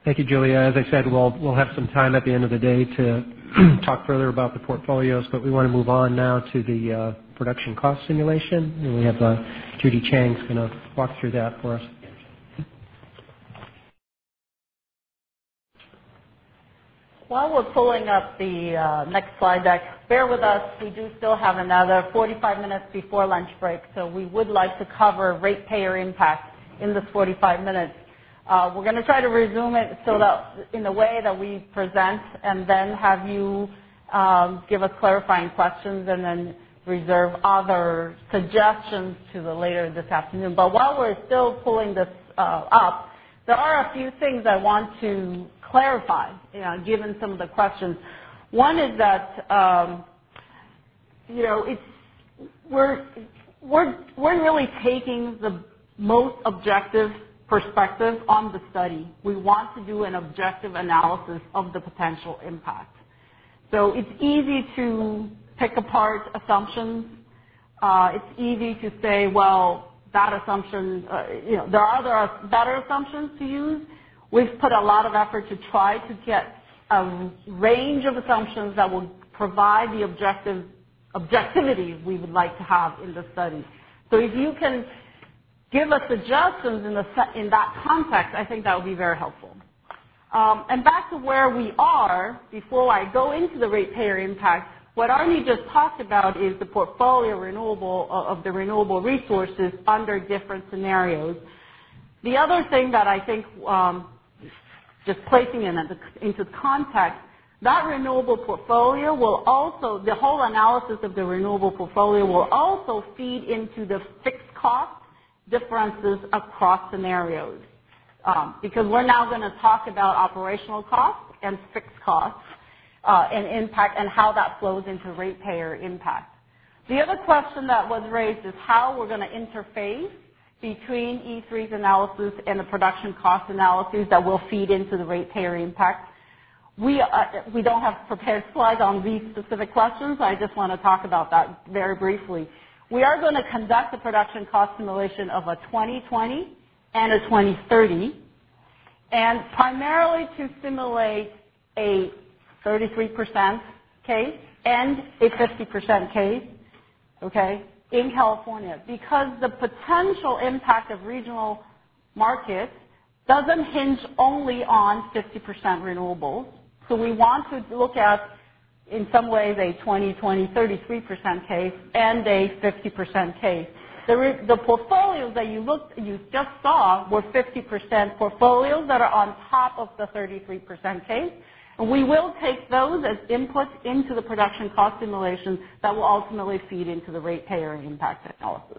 Thank you, Julia. As I said, we'll have some time at the end of the day to talk further about the portfolios, but we want to move on now to the production cost simulation. And we have Judy Chang's going to walk through that for us. While we're pulling up the next slide deck, bear with us. We do still have another 45 minutes before lunch break, so we would like to cover ratepayer impact in this 45 minutes. We're going to try to resume it so that in the way that we present, and then have you give us clarifying questions, and then reserve other suggestions to the later this afternoon. But while we're still pulling this up, there are a few things I want to clarify, given some of the questions. One is that we're really taking the most objective perspective on the study. We want to do an objective analysis of the potential impact. So it's easy to pick apart assumptions. It's easy to say, well, that assumption, there are other better assumptions to use. We've put a lot of effort to try to get a range of assumptions that will provide the objectivity we would like to have in the study. So if you can give us suggestions in that context, I think that would be very helpful. And back to where we are, before I go into the ratepayer impact, what Arnie just talked about is the portfolio of the renewable resources under different scenarios. The other thing that I think, just placing it into context, that renewable portfolio will also, the whole analysis of the renewable portfolio will also feed into the fixed cost differences across scenarios. Because we're now going to talk about operational costs and fixed costs and impact and how that flows into ratepayer impact. The other question that was raised is how we're going to interface between E3's analysis and the production cost analyses that will feed into the ratepayer impact. We don't have prepared slides on these specific questions. I just want to talk about that very briefly. We are going to conduct a production cost simulation of a 2020 and a 2030, and primarily to simulate a 33% case and a 50% case, okay, in California, because the potential impact of regional markets doesn't hinge only on 50% renewables. So we want to look at, in some ways, a 20-20, 33% case and a 50% case. The portfolios that you just saw were 50% portfolios that are on top of the 33% case. And we will take those as inputs into the production cost simulation that will ultimately feed into the ratepayer impact analysis.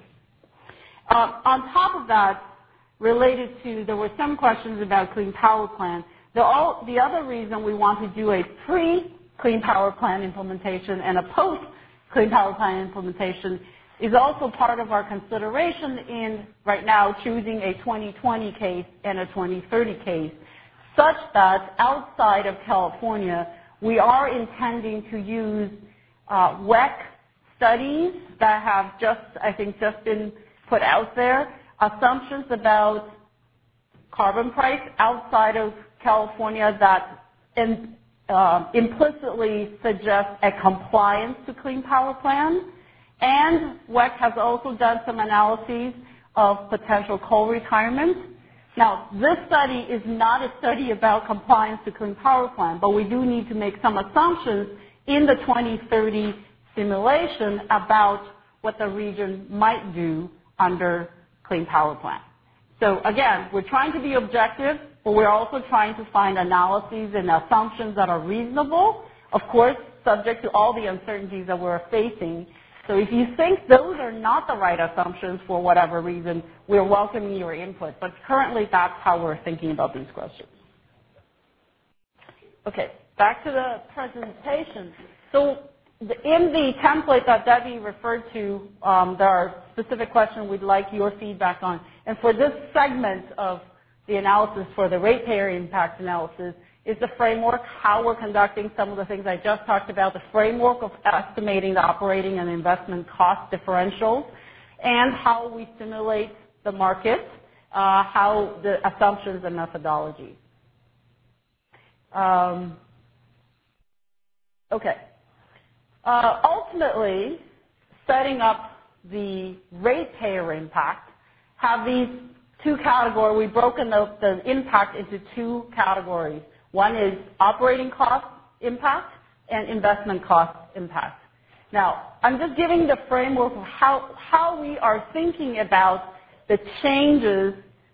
On top of that, related to, there were some questions about Clean Power Plan. The other reason we want to do a pre-Clean Power Plan implementation and a post-Clean Power Plan implementation is also part of our consideration in, right now, choosing a 2020 case and a 2030 case, such that outside of California, we are intending to use WEC studies that have just been put out there, assumptions about carbon price outside of California that implicitly suggest a compliance to Clean Power Plan. And WEC has also done some analyses of potential coal retirement. Now, this study is not a study about compliance to Clean Power Plan, but we do need to make some assumptions in the 2030 simulation about what the region might do under Clean Power Plan. So again, we're trying to be objective, but we're also trying to find analyses and assumptions that are reasonable, of course, subject to all the uncertainties that we're facing. So if you think those are not the right assumptions for whatever reason, we're welcoming your input. But currently, that's how we're thinking about these questions. Okay, back to the presentation. So in the template that Debbie referred to, there are specific questions we'd like your feedback on. And for this segment of the analysis for the ratepayer impact analysis, is the framework, how we're conducting some of the things I just talked about, the framework of estimating the operating and investment cost differentials, and how we simulate the market, how the assumptions and methodologies. Okay. Ultimately, setting up the ratepayer impact have these two categories. We've broken the impact into two categories. One is operating cost impact and investment cost impact. Now, I'm just giving the framework of how we are thinking about the changes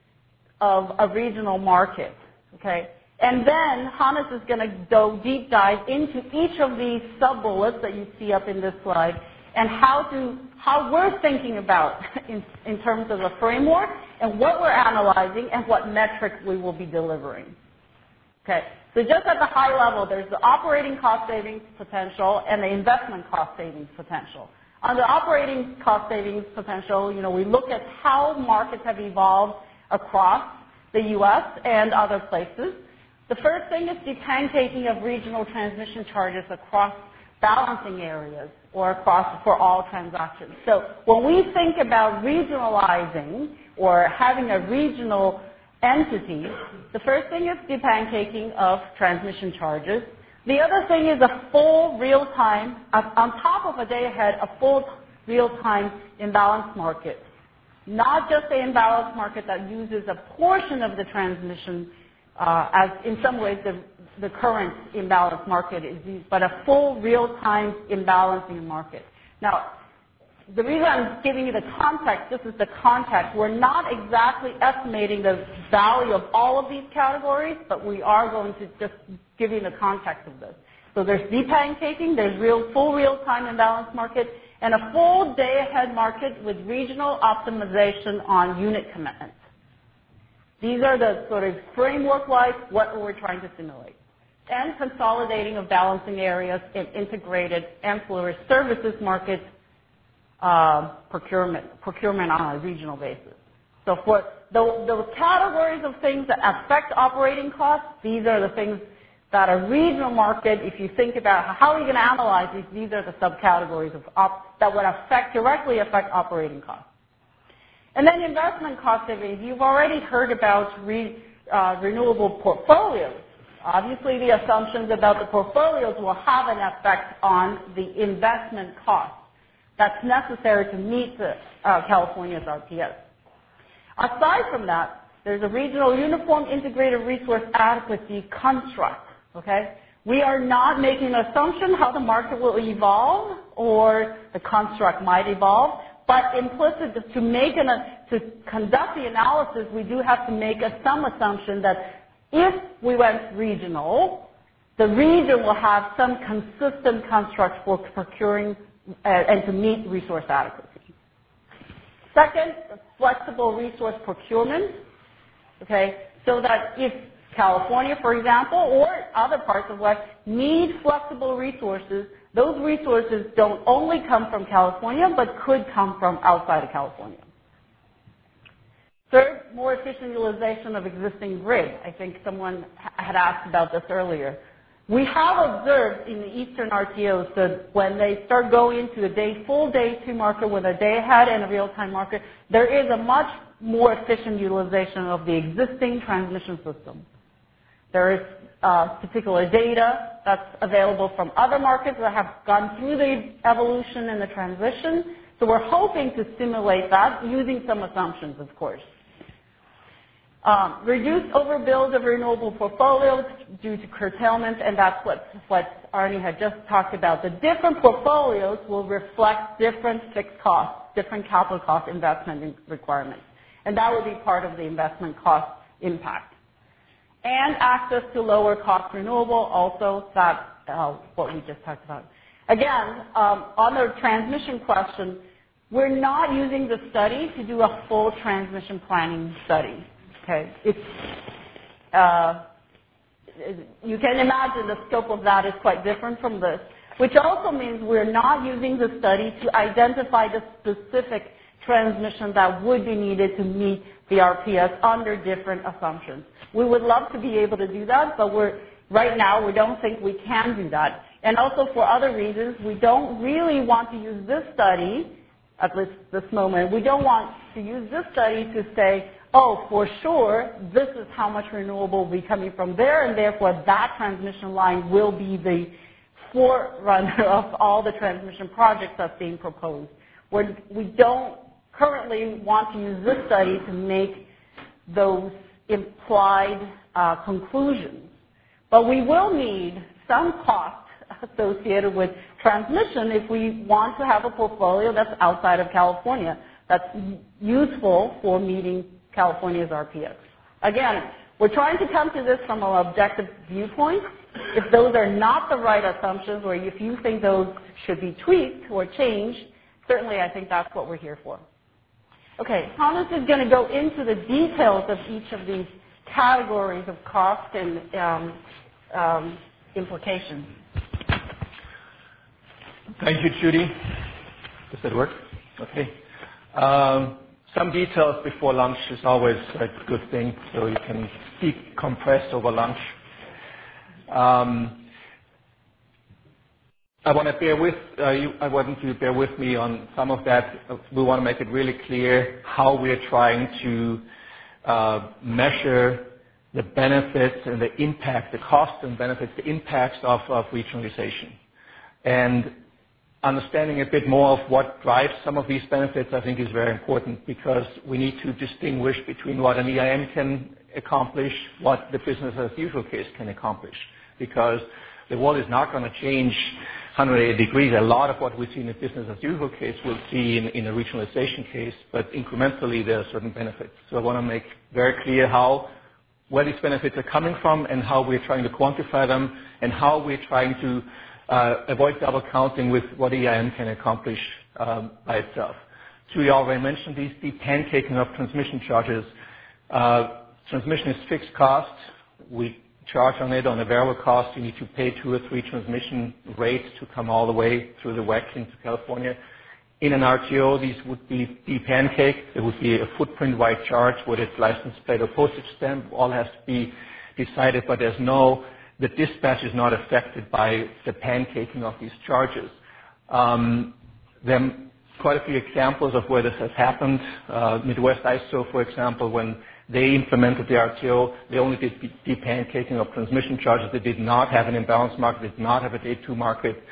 of a regional market, okay? And then Hannes is going to go deep dive into each of these sub-bullets that you see up in this slide and how we're thinking about in terms of a framework and what we're analyzing and what metrics we will be delivering. Okay, so just at the high level, there's the operating cost savings potential and the investment cost savings potential. On the operating cost savings potential, we look at how markets have evolved across the U.S. and other places. The first thing is the pancaking of regional transmission charges across balancing areas or across for all transactions. So when we think about regionalizing or having a regional entity, the first thing is the pancaking of transmission charges. The other thing is a full real-time, on top of a day ahead, a full real-time imbalance market. Not just the imbalance market that uses a portion of the transmission, as in some ways the current imbalance market is used, but a full real-time imbalancing market. Now, the reason I'm giving you the context, this is the context. We're not exactly estimating the value of all of these categories, but we are going to just give you the context of this. So there's depancaking, there's full real-time imbalance market, and a full day-ahead market with regional optimization on unit commitments. These are the sort of framework-wise what we're trying to simulate. And consolidating of balancing areas in integrated ancillary services markets, procurement on a regional basis. So for those categories of things that affect operating costs, these are the things that a regional market, if you think about how are you going to analyze these are the subcategories that would directly affect operating costs. And then investment cost savings. You've already heard about renewable portfolios. Obviously, the assumptions about the portfolios will have an effect on the investment cost that's necessary to meet California's RPS. Aside from that, there's a regional uniform integrated resource adequacy construct. Okay, we are not making an assumption how the market will evolve or the construct might evolve, but implicit to conduct the analysis, we do have to make some assumption that if we went regional, the region will have some consistent construct for procuring and to meet resource adequacy. Second, flexible resource procurement. Okay, so that if California, for example, or other parts of West need flexible resources, those resources don't only come from California, but could come from outside of California. Third, more efficient utilization of existing grid. I think someone had asked about this earlier. We have observed in the eastern RTOs that when they start going into a full day two market with a day ahead and a real-time market, there is a much more efficient utilization of the existing transmission system. There is particular data that's available from other markets that have gone through the evolution and the transition. So we're hoping to simulate that using some assumptions, of course. Reduce overbuild of renewable portfolios due to curtailment, and that's what Arnie had just talked about. The different portfolios will reflect different fixed costs, different capital cost investment requirements. And that would be part of the investment cost impact. And access to lower cost renewable, also that's what we just talked about. Again, on the transmission question, we're not using the study to do a full transmission planning study. Okay, you can imagine the scope of that is quite different from this, which also means we're not using the study to identify the specific transmission that would be needed to meet the RPS under different assumptions. We would love to be able to do that, but right now we don't think we can do that. And also for other reasons, we don't really want to use this study, at least this moment, we don't want to use this study to say, oh, for sure, this is how much renewable will be coming from there, and therefore that transmission line will be the forerunner of all the transmission projects that's being proposed. We don't currently want to use this study to make those implied conclusions. But we will need some cost associated with transmission if we want to have a portfolio that's outside of California, that's useful for meeting California's RPX. Again, we're trying to come to this from an objective viewpoint. If those are not the right assumptions, or if you think those should be tweaked or changed, certainly I think that's what we're here for. Okay, Thomas is going to go into the details of each of these categories of cost and implications. Thank you, Judy. Does that work? Okay. Some details before lunch is always a good thing, so you can decompress over lunch. I want you to bear with me on some of that. We want to make it really clear how we're trying to measure the benefits and the impact, the costs and benefits, the impacts of regionalization. And understanding a bit more of what drives some of these benefits, I think, is very important, because we need to distinguish between what an EIM can accomplish, what the business as usual case can accomplish, because the world is not going to change 180 degrees. A lot of what we see in a business as usual case we'll see in a regionalization case, but incrementally there are certain benefits. So I want to make very clear where these benefits are coming from and how we're trying to quantify them and how we're trying to avoid double counting with what EIM can accomplish by itself. Julie already mentioned these, the pancaking of transmission charges. Transmission is fixed cost. We charge on it on a variable cost. You need to pay 2 or 3 transmission rates to come all the way through the WEC into California. In an RTO, these would be pancake. There would be a footprint-wide charge with its license plate or postage stamp. All has to be decided, but the dispatch is not affected by the pancaking of these charges. There are quite a few examples of where this has happened. Midwest ISO, for example, when they implemented the RTO, they only did pancaking of transmission charges. They did not have an imbalance market, did not have a day 2 market,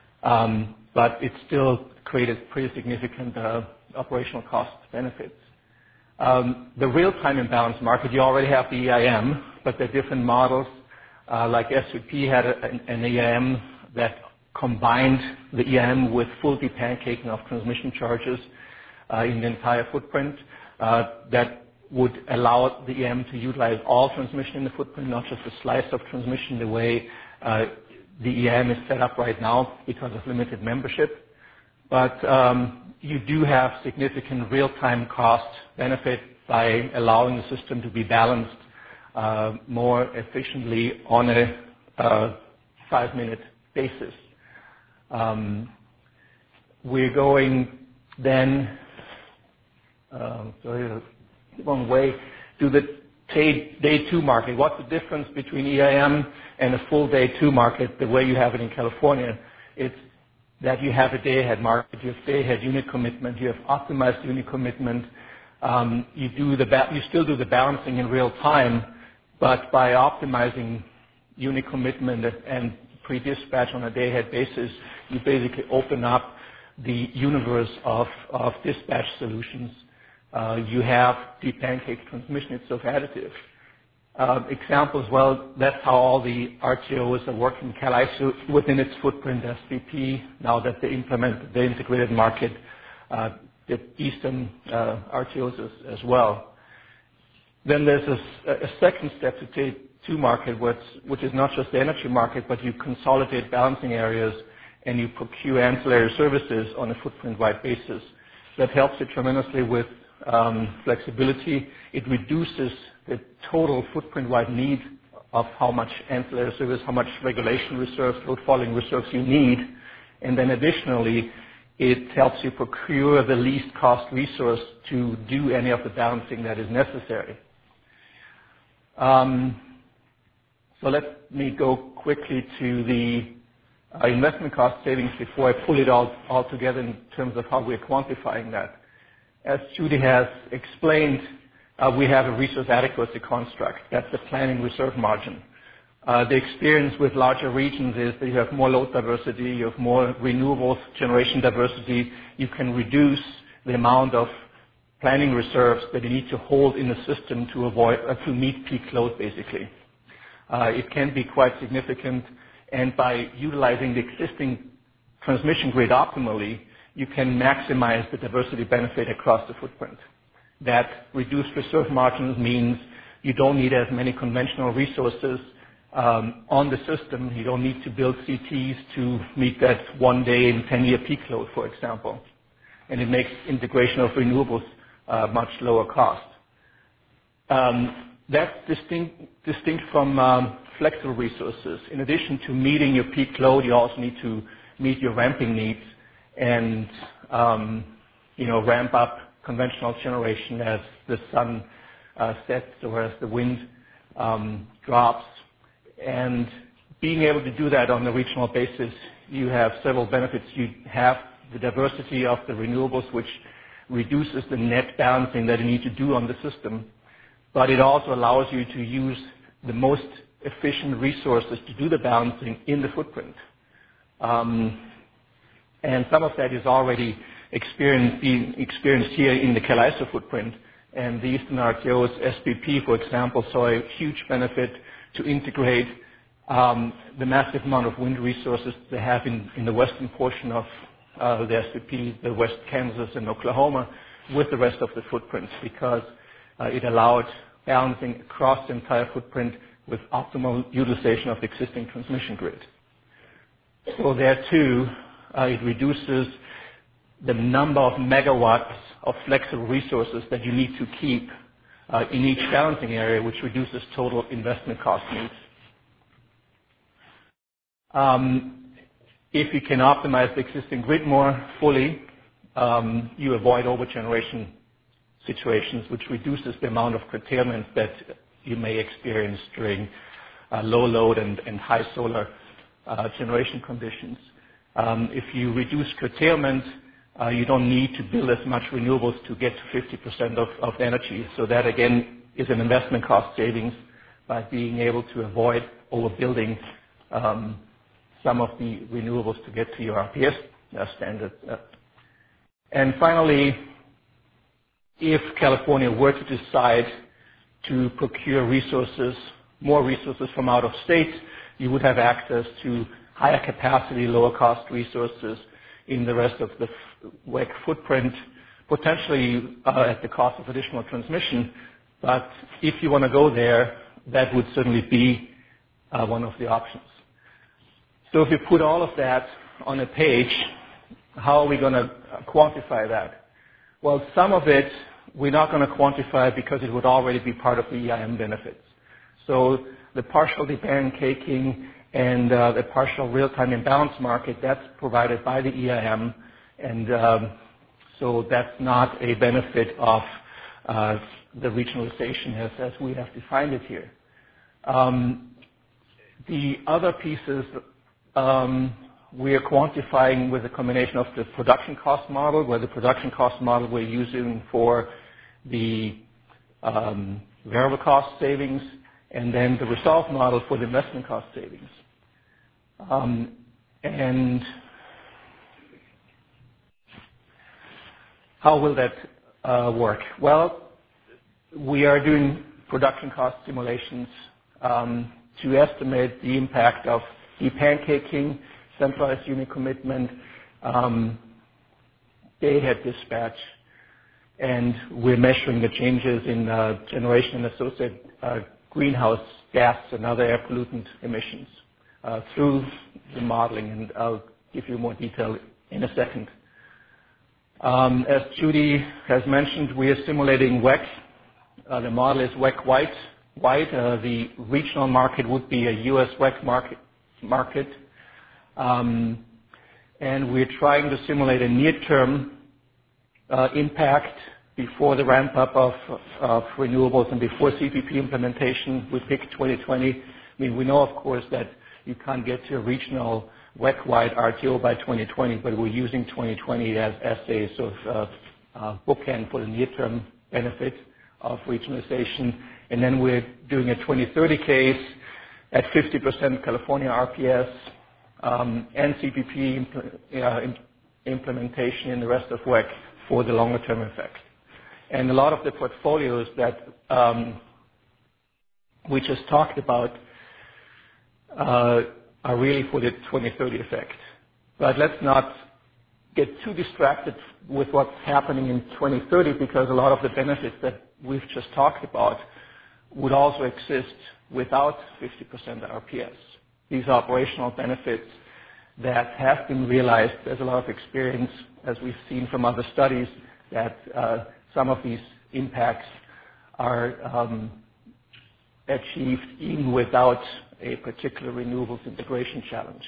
but it still created pretty significant operational cost benefits. The real-time imbalance market, you already have the EIM, but there are different models. Like SVP had an EIM that combined the EIM with full depancaking of transmission charges in the entire footprint. That would allow the EIM to utilize all transmission in the footprint, not just a slice of transmission the way the EIM is set up right now because of limited membership. But you do have significant real-time cost benefit by allowing the system to be balanced more efficiently on a 5-minute basis. We're going then, one way, to the day 2 market. What's the difference between EIM and a full day 2 market the way you have it in California? It's that you have a day-ahead market, you have day-ahead unit commitment, you have optimized unit commitment. You still do the balancing in real time, but by optimizing unit commitment and pre-dispatch on a day-ahead basis, you basically open up the universe of dispatch solutions. You have depancake transmission itself additive. Examples, well, that's how all the RTOs are working. CalISO within its footprint, SVP, now that they implement the integrated market, the Eastern RTOs as well. Then there's a second step to day 2 market, which is not just the energy market, but you consolidate balancing areas and you procure ancillary services on a footprint-wide basis. That helps you tremendously with flexibility. It reduces the total footprint-wide need of how much ancillary service, how much regulation reserves, load following reserves you need. And then additionally, it helps you procure the least cost resource to do any of the balancing that is necessary. So let me go quickly to the investment cost savings before I pull it all together in terms of how we're quantifying that. As Judy has explained, we have a resource adequacy construct. That's the planning reserve margin. The experience with larger regions is that you have more load diversity, you have more renewables generation diversity. You can reduce the amount of planning reserves that you need to hold in the system to meet peak load, basically. It can be quite significant, and by utilizing the existing transmission grid optimally, you can maximize the diversity benefit across the footprint. That reduced reserve margins means you don't need as many conventional resources on the system. You don't need to build CTs to meet that 1 day in 10-year peak load, for example. And it makes integration of renewables much lower cost. That's distinct from flexible resources. In addition to meeting your peak load, you also need to meet your ramping needs and ramp up conventional generation as the sun sets or as the wind drops. And being able to do that on a regional basis, you have several benefits. You have the diversity of the renewables, which reduces the net balancing that you need to do on the system, but it also allows you to use the most efficient resources to do the balancing in the footprint. And some of that is already being experienced here in the CAISO footprint. And the Eastern RTO's SPP, for example, saw a huge benefit to integrate the massive amount of wind resources they have in the western portion of the SPP, the West Kansas and Oklahoma, with the rest of the footprint, because it allowed balancing across the entire footprint with optimal utilization of the existing transmission grid. So there too, it reduces the number of megawatts of flexible resources that you need to keep in each balancing area, which reduces total investment cost needs. If you can optimize the existing grid more fully, you avoid overgeneration situations, which reduces the amount of curtailment that you may experience during low load and high solar generation conditions. If you reduce curtailment, you don't need to build as much renewables to get to 50% of energy. So that, again, is an investment cost savings by being able to avoid overbuilding some of the renewables to get to your RPS standard. And finally, if California were to decide to procure more resources from out of state, you would have access to higher capacity, lower cost resources in the rest of the WEC footprint, potentially at the cost of additional transmission. But if you want to go there, that would certainly be one of the options. So if you put all of that on a page, how are we going to quantify that? Well, some of it we're not going to quantify because it would already be part of the EIM benefits. So the partial depancaking and the partial real-time imbalance market, that's provided by the EIM, and so that's not a benefit of the regionalization as we have defined it here. The other pieces we are quantifying with a combination of the production cost model, where the production cost model we're using for the variable cost savings, and then the resolve model for the investment cost savings. And how will that work? Well, we are doing production cost simulations to estimate the impact of depancaking, centralized unit commitment, day-ahead dispatch, and we're measuring the changes in generation and associated greenhouse gas and other air pollutant emissions through the modeling, and I'll give you more detail in a second. As Judy has mentioned, we are simulating WEC. The model is WEC white. The regional market would be a U.S. WEC market. And we're trying to simulate a near-term impact before the ramp-up of renewables and before CPP implementation. We pick 2020. I mean, we know, of course, that you can't get to a regional WEC-wide RTO by 2020, but we're using 2020 as a sort of bookend for the near-term benefit of regionalization. And then we're doing a 2030 case at 50% California RPS and CPP implementation in the rest of WEC for the longer term effect. And a lot of the portfolios that we just talked about are really for the 2030 effect. But let's not get too distracted with what's happening in 2030, because a lot of the benefits that we've just talked about would also exist without 50% RPS. These are operational benefits that have been realized. There's a lot of experience, as we've seen from other studies, that some of these impacts are achieved even without a particular renewables integration challenge.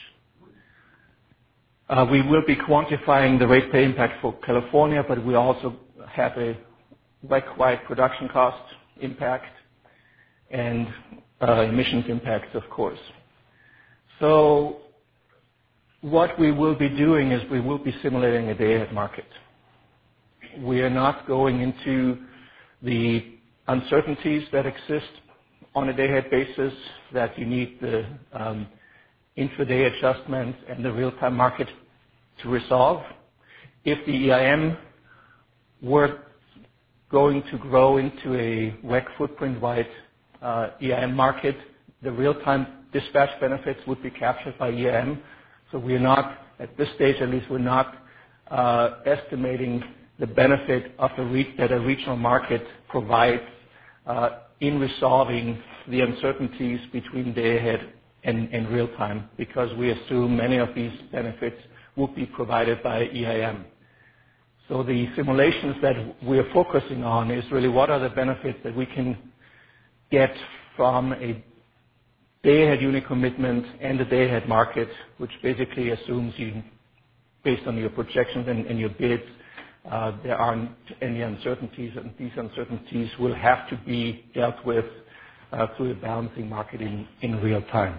We will be quantifying the rate pay impact for California, but we also have a WEC-wide production cost impact and emissions impacts, of course. So what we will be doing is we will be simulating a day-ahead market. We are not going into the uncertainties that exist on a day-ahead basis, that you need the intraday adjustment and the real-time market to resolve. If the EIM were going to grow into a WEC footprint-wide EIM market, the real-time dispatch benefits would be captured by EIM. So we are not, at this stage at least, we're not estimating the benefit of that a regional market provides in resolving the uncertainties between day-ahead and real-time, because we assume many of these benefits will be provided by EIM. So the simulations that we're focusing on is really what are the benefits that we can get from a day-ahead unit commitment and the day-ahead market, which basically assumes you, based on your projections and your bids, there aren't any uncertainties, and these uncertainties will have to be dealt with through a balancing market in real time.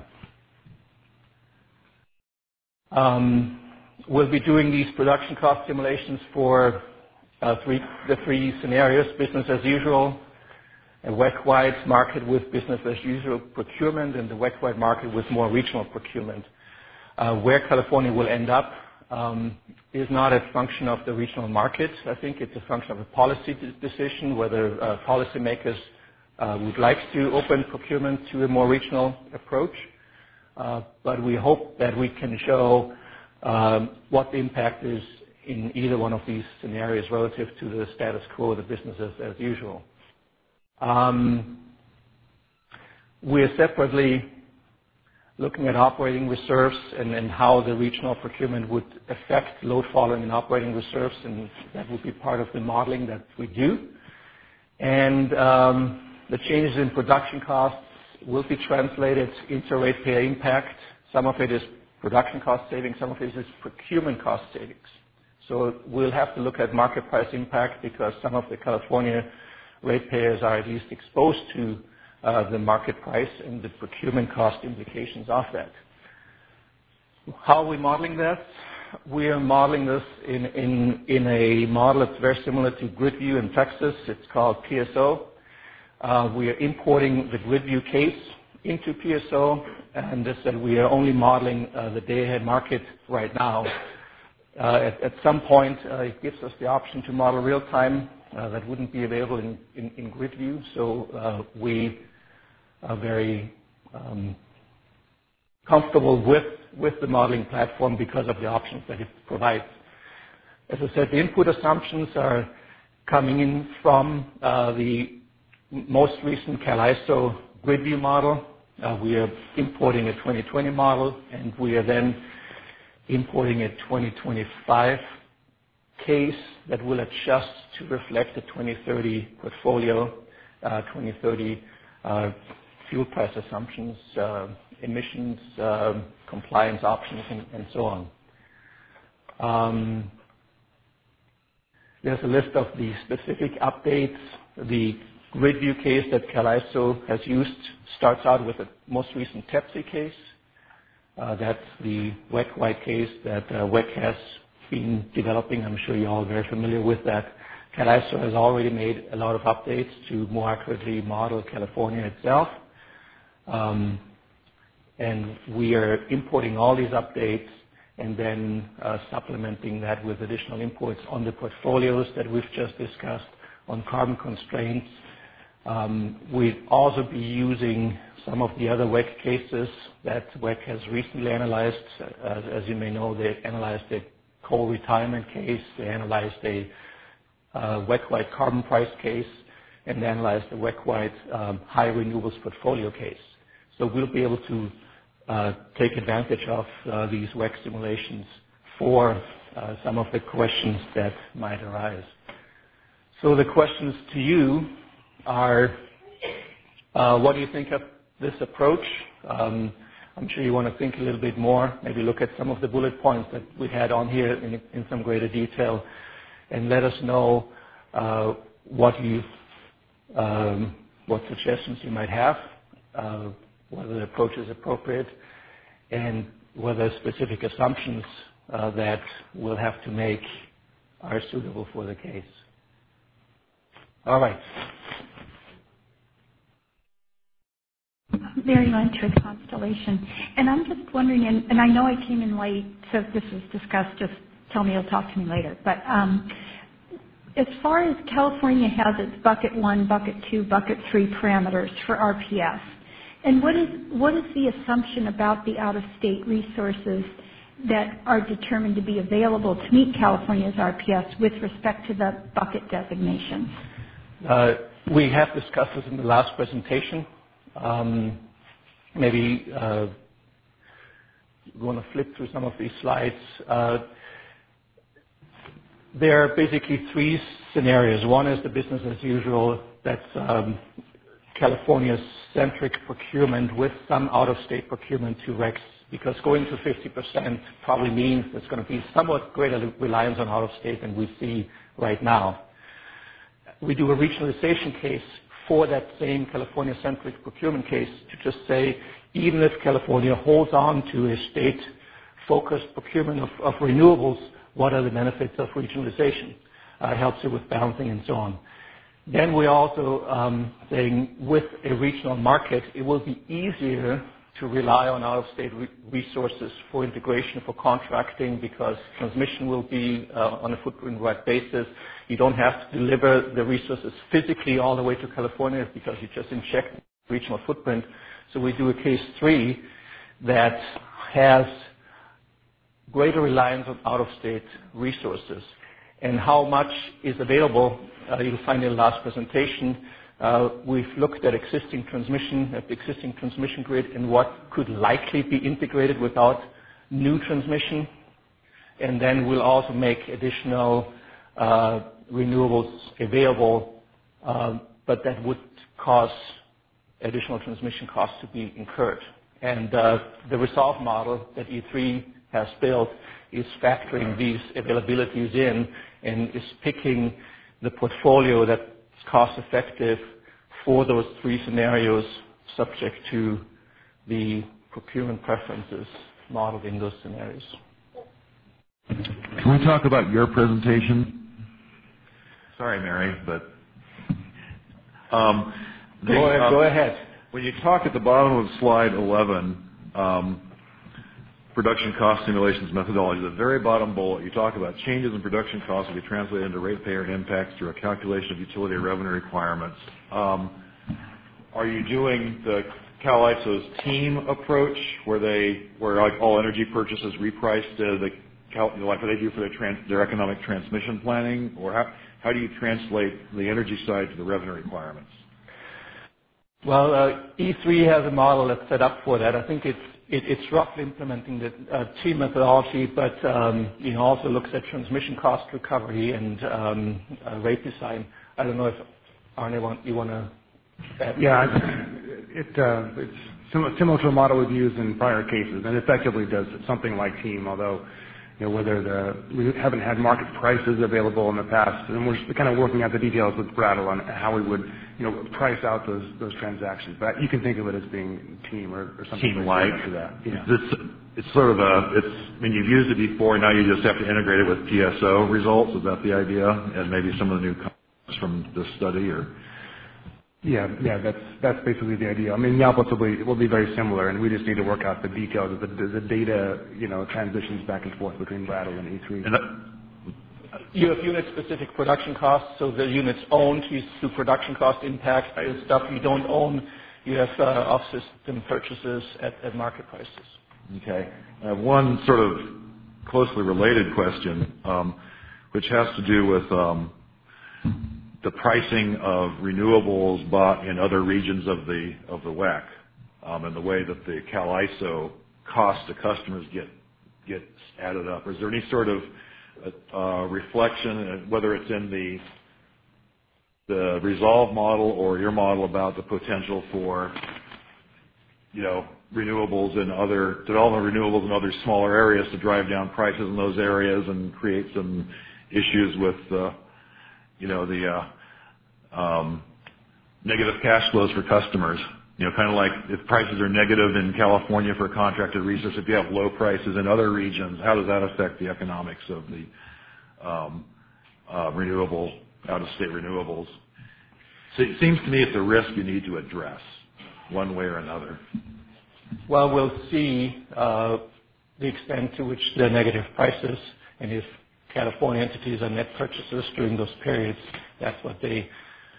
We'll be doing these production cost simulations for the three scenarios: business as usual, a WEC-wide market with business as usual procurement, and the WEC-wide market with more regional procurement. Where California will end up is not a function of the regional market. I think it's a function of a policy decision, whether policymakers would like to open procurement to a more regional approach. But we hope that we can show what the impact is in either one of these scenarios relative to the status quo, the business as usual. We're separately looking at operating reserves and how the regional procurement would affect load following and operating reserves, and that will be part of the modeling that we do. And the changes in production costs will be translated into rate payer impact. Some of it is production cost savings, some of it is procurement cost savings. So we'll have to look at market price impact, because some of the California ratepayers are at least exposed to the market price and the procurement cost implications of that. How are we modeling this? We are modeling this in a model that's very similar to GridView in Texas. It's called PSO. We are importing the GridView case into PSO, and this said we are only modeling the day-ahead market right now. At some point, it gives us the option to model real-time. That wouldn't be available in GridView, so we are very comfortable with the modeling platform because of the options that it provides. As I said, the input assumptions are coming in from the most recent CAISO GridView model. We are importing a 2020 model, and we are then importing a 2025 case that will adjust to reflect the 2030 portfolio, 2030 fuel price assumptions, emissions, compliance options, and so on. There's a list of the specific updates. The GridView case that CAISO has used starts out with the most recent TEPSI case. That's the WEC-wide case that WEC has been developing. I'm sure you're all very familiar with that CalISO has already made a lot of updates to more accurately model California itself. And we are importing all these updates and then supplementing that with additional inputs on the portfolios that we've just discussed, on carbon constraints. We'd also be using some of the other WEC cases that WEC has recently analyzed. As you may know, they analyzed a coal retirement case, they analyzed a WEC-wide carbon price case, and they analyzed a WEC-wide high renewables portfolio case. So we'll be able to take advantage of these WEC simulations for some of the questions that might arise. So the questions to you are, what do you think of this approach? I'm sure you want to think a little bit more, maybe look at some of the bullet points that we had on here in some greater detail, and let us know what suggestions you might have, whether the approach is appropriate, and whether specific assumptions that we'll have to make are suitable for the case. All right. Mary Lynch with Constellation. And I'm just wondering, and I know I came in late, so if this was discussed, just tell me, you'll talk to me later. But as far as California has its bucket 1, bucket 2, bucket 3 parameters for RPS, and what is the assumption about the out-of-state resources that are determined to be available to meet California's RPS with respect to the bucket designations? We have discussed this in the last presentation. Maybe we want to flip through some of these slides. There are basically 3 scenarios. One is the business as usual. That's California's centric procurement with some out-of-state procurement to RECs, because going to 50% probably means there's going to be somewhat greater reliance on out-of-state than we see right now. We do a regionalization case for that same California-centric procurement case to just say, even if California holds on to a state-focused procurement of renewables, what are the benefits of regionalization? It helps you with balancing and so on. Then we're also saying with a regional market, it will be easier to rely on out-of-state resources for integration, for contracting, because transmission will be on a footprint-wide basis. You don't have to deliver the resources physically all the way to California because you just inject regional footprint. So we do a case 3 that has greater reliance on out-of-state resources. And how much is available, you'll find in the last presentation. We've looked at the existing transmission grid and what could likely be integrated without new transmission. And then we'll also make additional renewables available, but that would cause additional transmission costs to be incurred. And the resolve model that E3 has built is factoring these availabilities in and is picking the portfolio that's cost effective for those 3 scenarios, subject to the procurement preferences modeled in those scenarios. Can we talk about your presentation? Sorry, Mary, but go ahead. When you talk at the bottom of slide 11, production cost simulations methodology, the very bottom bullet, you talk about changes in production costs will be translated into ratepayer impacts through a calculation of utility revenue requirements. Are you doing the CalISO's team approach, where like all energy purchases repriced like they do for their economic transmission planning, or how do you translate the energy side to the revenue requirements? Well, E3 has a model that's set up for that. I think it's roughly implementing the team methodology, but also looks at transmission cost recovery and rate design. I don't know if Arne, you want to add? Yeah, it's similar to a model we've used in prior cases, and effectively does something like team, although whether we haven't had market prices available in the past, and we're kind of working out the details with Brattle on how we would, price out those transactions. But you can think of it as being team or something team-like. To that. Yeah. It's sort of you've used it before, now you just have to integrate it with PSO results. Is that the idea? And maybe some of the new comments from this study, or? Yeah, that's basically the idea. I mean, the outputs will be very similar, and we just need to work out the details of the data, transitions back and forth between Brattle and E3. You have unit-specific production costs, so the units owned you do production cost impact. The stuff you don't own, you have off-system purchases at market prices. Okay. I have one sort of closely related question, which has to do with the pricing of renewables bought in other regions of the WEC, and the way that the CAISO cost to customers get added up. Is there any sort of reflection, whether it's in the Resolve model or your model, about the potential for renewables and other development renewables in other smaller areas to drive down prices in those areas and create some issues with the negative cash flows for customers? Kind of like if prices are negative in California for contracted resource, if you have low prices in other regions, how does that affect the economics of the out-of-state renewables? So it seems to me it's a risk you need to address one way or another. Well, we'll see the extent to which the negative prices, and if California entities are net purchasers during those periods, that's what they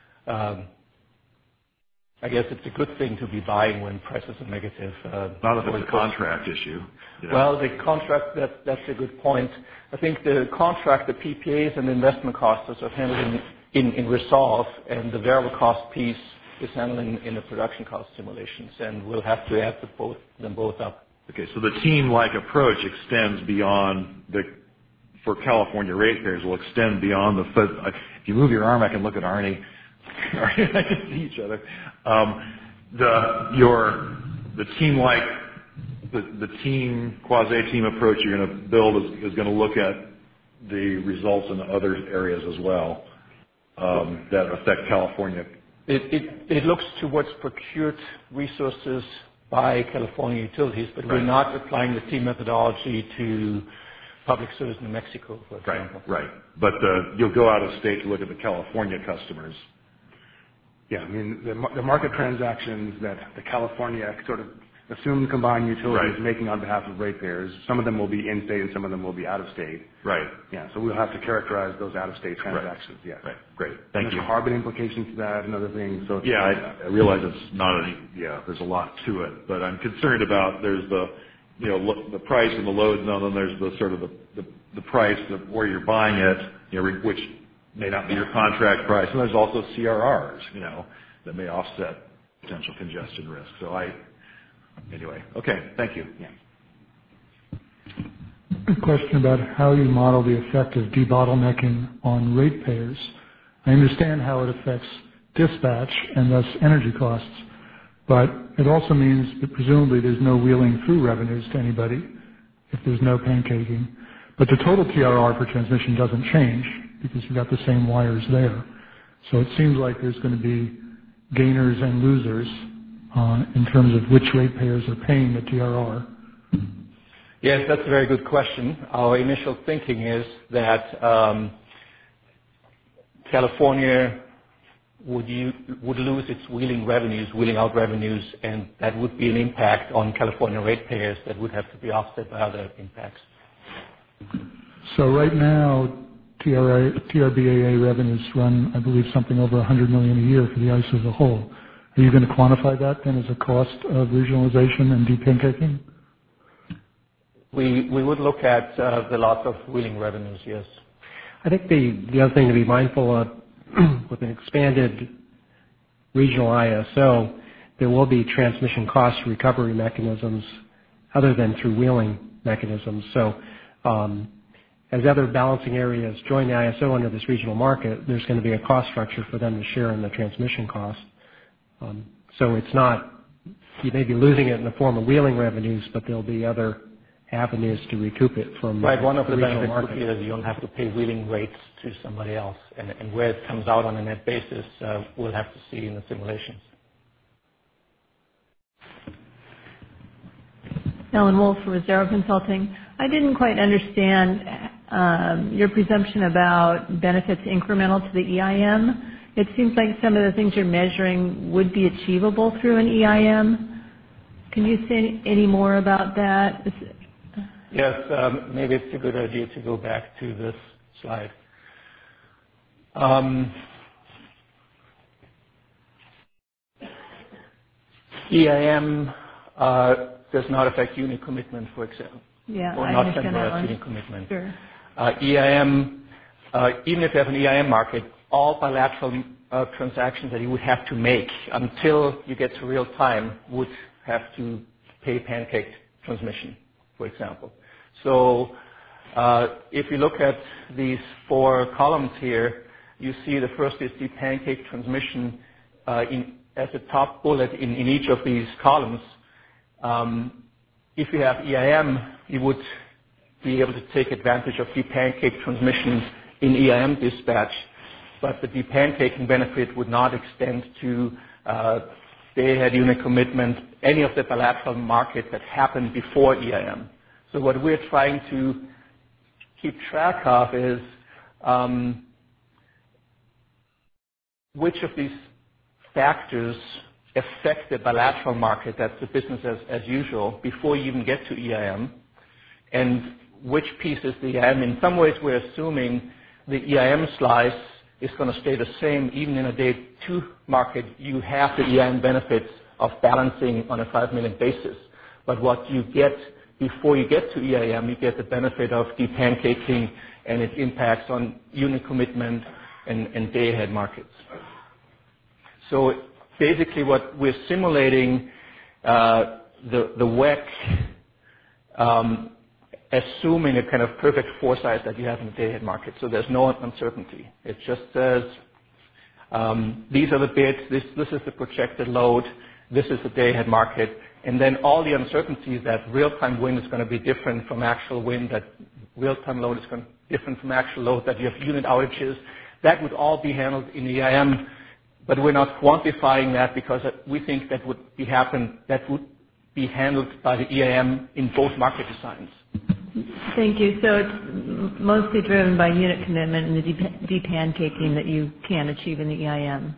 I guess it's a good thing to be buying when prices are negative. Not if it's a contract issue. Well, the contract, that's a good point. I think the contract, the PPAs and the investment costs are handled in Resolve, and the variable cost piece is handled in the production cost simulations, and we'll have to add them both up. Okay, so the team-like approach extends beyond for California ratepayers will extend beyond if you move your arm, I can look at Arnie. I can see each other. The team-like, the team, quasi-team approach you're going to build is going to look at the results in other areas as well that affect California. It looks towards procured resources by California utilities, but we're not applying the team methodology to public service New Mexico, for example. Right. But you'll go out of state to look at the California customers. Yeah, I mean, the market transactions that the California sort of assumed combined utilities making on behalf of ratepayers, some of them will be in-state and some of them will be out-of-state. Right. Yeah, so we'll have to characterize those out-of-state transactions, yes. Right, great. Thank you. There's carbon implications to that and other things. So I realize it's not there's a lot to it, but I'm concerned about there's the price and the load zone, and there's the sort of the price of where you're buying it, which may not be your contract price, and there's also CRRs, that may offset potential congestion risk. So anyway, okay, thank you. Yeah. A question about how you model the effect of debottlenecking on ratepayers. I understand how it affects dispatch and thus energy costs, but it also means that presumably there's no wheeling through revenues to anybody if there's no pancaking. But the total TRR for transmission doesn't change because you've got the same wires there. So it seems like there's going to be gainers and losers in terms of which ratepayers are paying the TRR. Yes, that's a very good question. Our initial thinking is that California would lose its wheeling out revenues, and that would be an impact on California ratepayers that would have to be offset by other impacts. So right now, TRBAA revenues run, I believe, something over $100 million a year for the ICE as a whole. Are you going to quantify that then as a cost of regionalization and depancaking? We would look at the loss of wheeling revenues, yes. I think the other thing to be mindful of with an expanded regional ISO, there will be transmission cost recovery mechanisms other than through wheeling mechanisms. So as other balancing areas join the ISO under this regional market, there's going to be a cost structure for them to share in the transmission cost. So it's not, you may be losing it in the form of wheeling revenues, but there'll be other avenues to recoup it from right. One of the regional benefits market. would be that you don't have to pay wheeling rates to somebody else, and where it comes out on a net basis, we'll have to see in the simulations. Ellen Wolf from Reserve Consulting. I didn't quite understand your presumption about benefits incremental to the EIM. It seems like some of the things you're measuring would be achievable through an EIM. Can you say any more about that? Yes, maybe it's a good idea to go back to this slide. EIM does not affect unit commitment, for example. Yeah, or I not understand that one. unit commitment. Sure. EIM, even if you have an EIM market, all bilateral transactions that you would have to make until you get to real time would have to pay pancake transmission, for example. So if you look at these 4 columns here, you see the first is the pancake transmission as a top bullet in each of these columns. If you have EIM, you would be able to take advantage of depancake transmission in EIM dispatch, but the depancaking benefit would not extend to day-ahead unit commitment, any of the bilateral markets that happened before EIM. So what we're trying to keep track of is which of these factors affect the bilateral market, that's the business as usual, before you even get to EIM, and which piece is the EIM. In some ways, we're assuming the EIM slice is going to stay the same. Even in a day 2 market, you have the EIM benefits of balancing on a 5 million basis. But what you get before you get to EIM, you get the benefit of depancaking and its impacts on unit commitment and day-ahead markets. So basically what we're simulating, the WEC, assuming a kind of perfect foresight that you have in the day-ahead market. So there's no uncertainty. It just says, these are the bits, this is the projected load, this is the day-ahead market, and then all the uncertainties that real-time wind is going to be different from actual wind, that real-time load is going to be different from actual load, that you have unit outages, that would all be handled in the EIM, but we're not quantifying that because we think that would be handled by the EIM in both market designs. Thank you. So it's mostly driven by unit commitment and the depancaking that you can achieve in the EIM.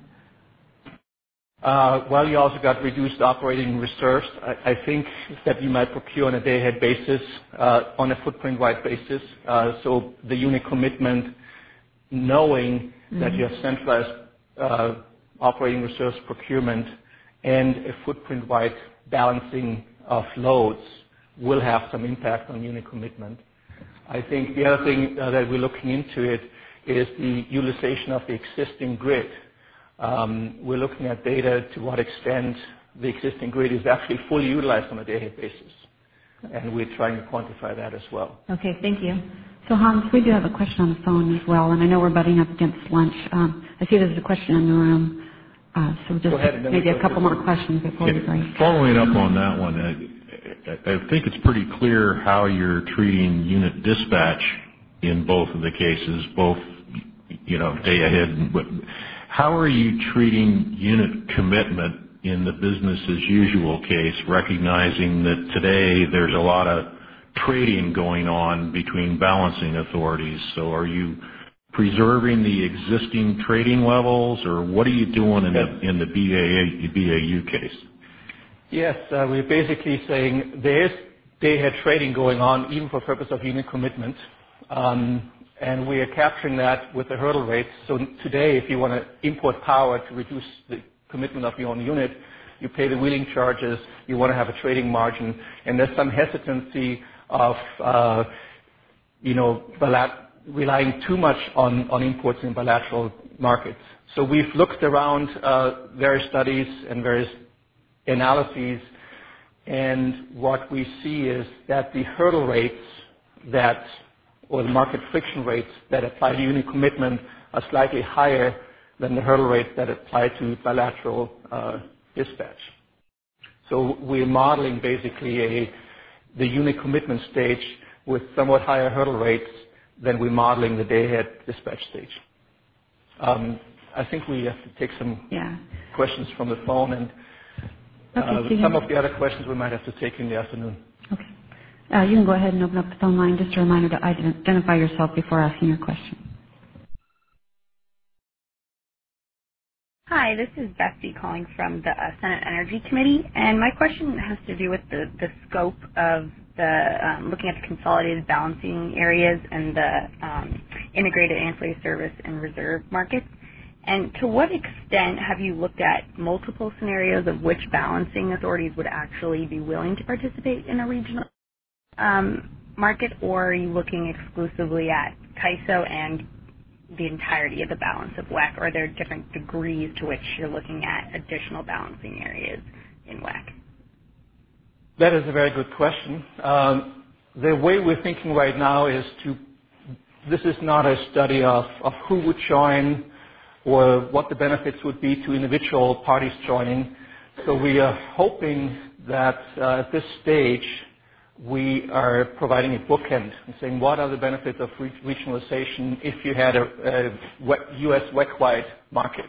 Well, you also got reduced operating reserves. I think that you might procure on a day-ahead basis, on a footprint-wide basis. So the unit commitment, knowing that you have centralized operating reserves procurement and a footprint-wide balancing of loads will have some impact on unit commitment. I think the other thing that we're looking into it is the utilization of the existing grid. We're looking at data to what extent the existing grid is actually fully utilized on a day-ahead basis. And we're trying to quantify that as well. Okay, thank you. So Hans, we do have a question on the phone as well, and I know we're butting up against lunch. I see there's a question in the room. So just maybe a couple more questions before we break. Following up on that one, I think it's pretty clear how you're treating unit dispatch in both of the cases, both, day ahead. How are you treating unit commitment in the business as usual case, recognizing that today there's a lot of trading going on between balancing authorities? So are you preserving the existing trading levels, or what are you doing in the BAU case? Yes, we're basically saying there is day-ahead trading going on, even for purpose of unit commitment, and we are capturing that with the hurdle rates. So today, if you want to import power to reduce the commitment of your own unit, you pay the wheeling charges, you want to have a trading margin, and there's some hesitancy of, relying too much on imports in bilateral markets. So we've looked around various studies and various analyses, and what we see is that the hurdle rates or the market friction rates that apply to unit commitment are slightly higher than the hurdle rates that apply to bilateral dispatch. So we're modeling basically the unit commitment stage with somewhat higher hurdle rates than we're modeling the day-ahead dispatch stage. I think we have to take some questions from the phone, and some of the other questions we might have to take in the afternoon. Okay. You can go ahead and open up the phone line. Just a reminder to identify yourself before asking your question. Hi, this is Betsy calling from the Senate Energy Committee, and my question has to do with the scope of the looking at the consolidated balancing areas and the integrated ancillary service and reserve markets. And to what extent have you looked at multiple scenarios of which balancing authorities would actually be willing to participate in a regional market, or are you looking exclusively at CAISO and the entirety of the balance of WEC, or are there different degrees to which you're looking at additional balancing areas in WEC? That is a very good question. The way we're thinking right now is this is not a study of who would join or what the benefits would be to individual parties joining. So we are hoping that at this stage we are providing a bookend and saying what are the benefits of regionalization if you had a U.S. WEC-wide market.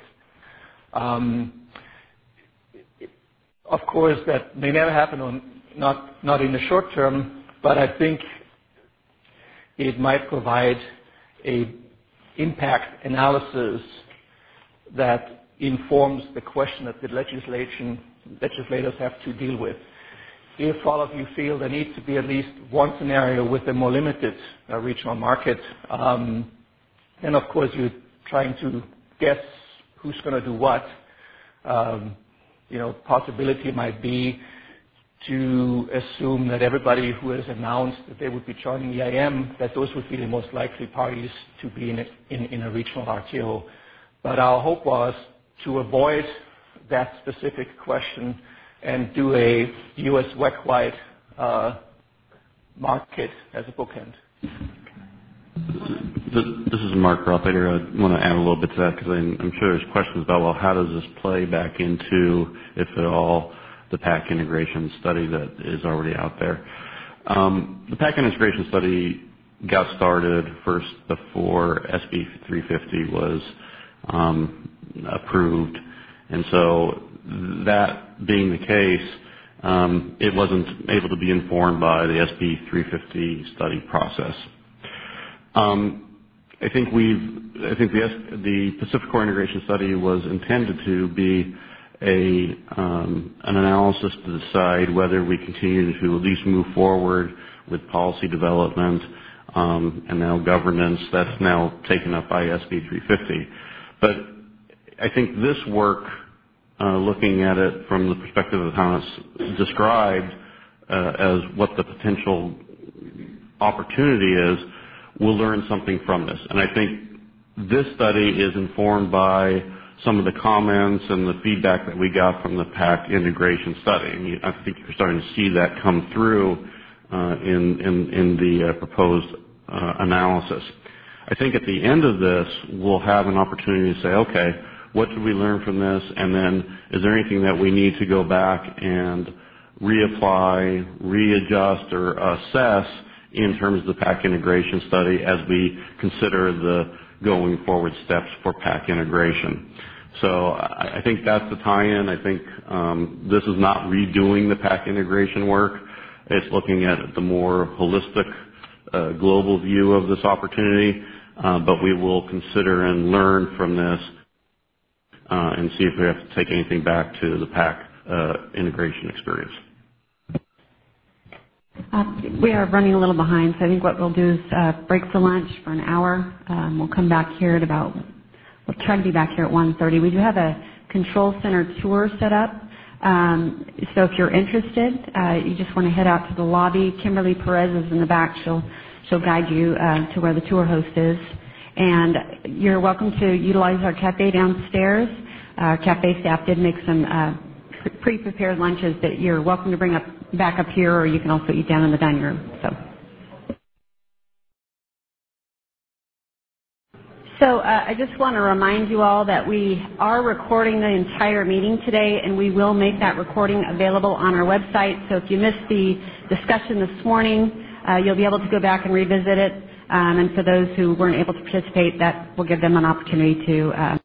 Of course, that may never happen, not in the short term, but I think it might provide a impact analysis that informs the question that the legislators have to deal with. If all of you feel there needs to be at least one scenario with a more limited regional market, then of course you're trying to guess who's going to do what. Possibility might be to assume that everybody who has announced that they would be joining EIM, that those would be the most likely parties to be in a regional RTO. But our hope was to avoid that specific question and do a U.S. WEC-wide market as a bookend. This is Mark Rothbader. I want to add a little bit to that because I'm sure there's questions about, well, how does this play back into, if at all, the PAC integration study that is already out there. The PAC integration study got started first before SB 350 was approved. And so that being the case, it wasn't able to be informed by the SB 350 study process. I think the Pacific Core Integration Study was intended to be an analysis to decide whether we continue to at least move forward with policy development and now governance that's now taken up by SB 350. But I think this work, looking at it from the perspective of how it's described as what the potential opportunity is, we'll learn something from this. And I think this study is informed by some of the comments and the feedback that we got from the PAC integration study. And I think you're starting to see that come through in the proposed analysis. I think at the end of this, we'll have an opportunity to say, okay, what did we learn from this? And then is there anything that we need to go back and reapply, readjust, or assess in terms of the PAC integration study as we consider the going forward steps for PAC integration. So I think that's the tie-in. I think this is not redoing the PAC integration work. It's looking at the more holistic global view of this opportunity, but we will consider and learn from this and see if we have to take anything back to the PAC integration experience. We are running a little behind, so I think what we'll do is break for lunch for an hour. We'll come back here at we'll try to be back here at 1:30. We do have a control center tour set up. So if you're interested, you just want to head out to the lobby. Kimberly Perez is in the back. She'll guide you to where the tour host is. And you're welcome to utilize our cafe downstairs. Our cafe staff did make some pre-prepared lunches that you're welcome to bring back up here, or you can also eat down in the dining room. So I just want to remind you all that we are recording the entire meeting today, and we will make that recording available on our website. So if you missed the discussion this morning, you'll be able to go back and revisit it. And for those who weren't able to participate, that will give them an opportunity to